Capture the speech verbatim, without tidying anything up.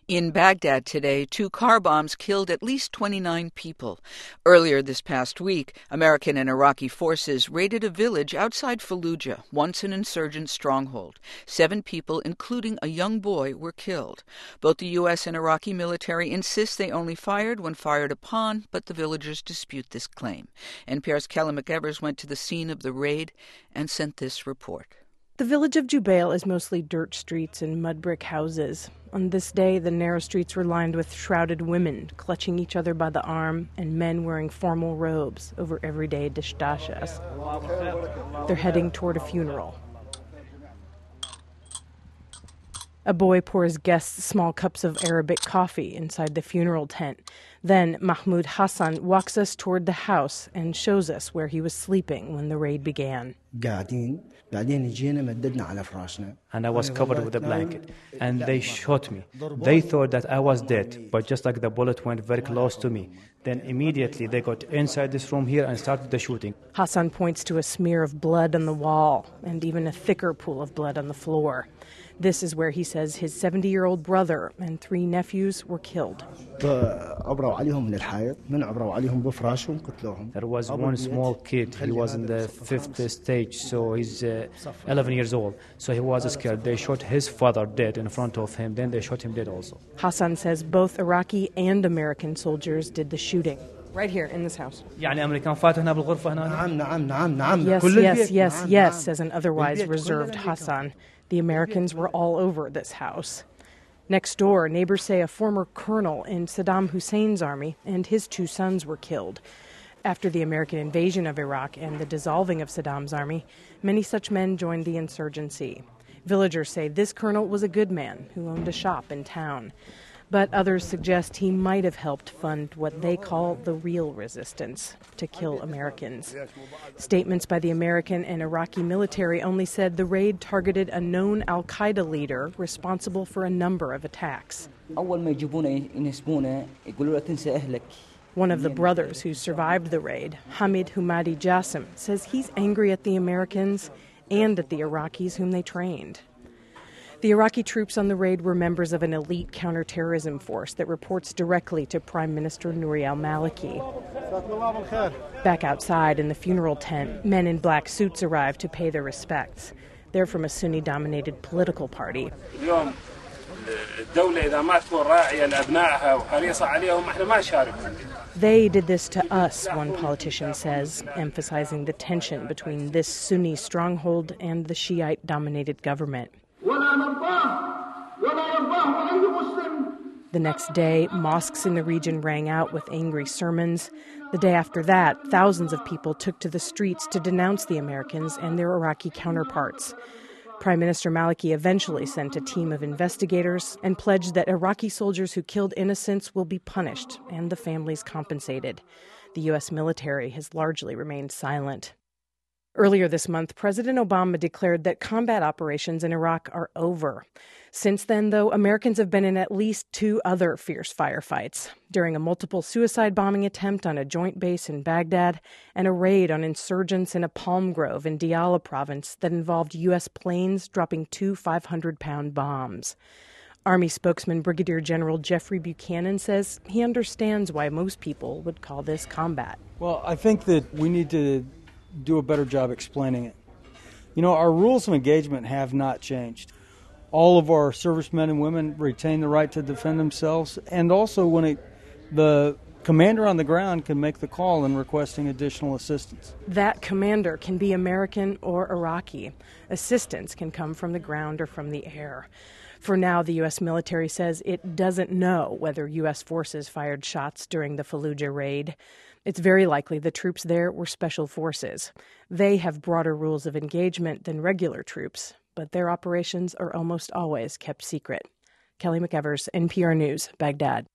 In Baghdad today, two car bombs killed at least twenty-nine people. Earlier this past week, American and Iraqi forces raided a village outside Fallujah, once an insurgent stronghold. Seven people, including a young boy, were killed. Both the U S and Iraqi military insist they only fired when fired upon, but the villagers dispute this claim. N P R's Kelly McEvers went to the scene of the raid and sent this report. The village of Jubail is mostly dirt streets and mud brick houses. On this day, the narrow streets were lined with shrouded women clutching each other by the arm and men wearing formal robes over everyday dishdashas. They're heading toward a funeral. A boy pours guests small cups of Arabic coffee inside the funeral tent. Then Mahmoud Hassan walks us toward the house and shows us where he was sleeping when the raid began. And I was covered with a blanket, and they shot me. They thought that I was dead, but just like the bullet went very close to me. Then immediately they got inside this room here and started the shooting. Hassan points to a smear of blood on the wall and even a thicker pool of blood on the floor. This is where he says his seventy-year-old brother and three nephews were killed. There was one small kid. He was in the fifth stage, so he's uh, eleven years old. So he was scared. They shot his father dead in front of him. Then they shot him dead also. Hassan says both Iraqi and American soldiers did the shooting. Right here in this house. Yes, yes, yes, yes, says an otherwise reserved Hassan. The Americans were all over this house. Next door, neighbors say a former colonel in Saddam Hussein's army and his two sons were killed. After the American invasion of Iraq and the dissolving of Saddam's army, many such men joined the insurgency. Villagers say this colonel was a good man who owned a shop in town. But others suggest he might have helped fund what they call the real resistance, to kill Americans. Statements by the American and Iraqi military only said the raid targeted a known al-Qaeda leader responsible for a number of attacks. One of the brothers who survived the raid, Hamid Humadi Jassim, says he's angry at the Americans and at the Iraqis whom they trained. The Iraqi troops on the raid were members of an elite counterterrorism force that reports directly to Prime Minister Nouri al-Maliki. Back outside in the funeral tent, men in black suits arrived to pay their respects. They're from a Sunni-dominated political party. They did this to us, one politician says, emphasizing the tension between this Sunni stronghold and the Shiite-dominated government. The next day, mosques in the region rang out with angry sermons. The day after that, thousands of people took to the streets to denounce the Americans and their Iraqi counterparts. Prime Minister Maliki eventually sent a team of investigators and pledged that Iraqi soldiers who killed innocents will be punished and the families compensated. The U S military has largely remained silent. Earlier this month, President Obama declared that combat operations in Iraq are over. Since then, though, Americans have been in at least two other fierce firefights, during a multiple suicide bombing attempt on a joint base in Baghdad and a raid on insurgents in a palm grove in Diyala province that involved U S planes dropping two five hundred pound bombs. Army spokesman Brigadier General Jeffrey Buchanan says he understands why most people would call this combat. Well, I think that we need to do a better job explaining it. You know, our rules of engagement have not changed. All of our servicemen and women retain the right to defend themselves, and also when it, the commander on the ground can make the call in requesting additional assistance. That commander can be American or Iraqi. Assistance can come from the ground or from the air. For now, the U S military says it doesn't know whether U S forces fired shots during the Fallujah raid. It's very likely the troops there were special forces. They have broader rules of engagement than regular troops, but their operations are almost always kept secret. Kelly McEvers, N P R News, Baghdad.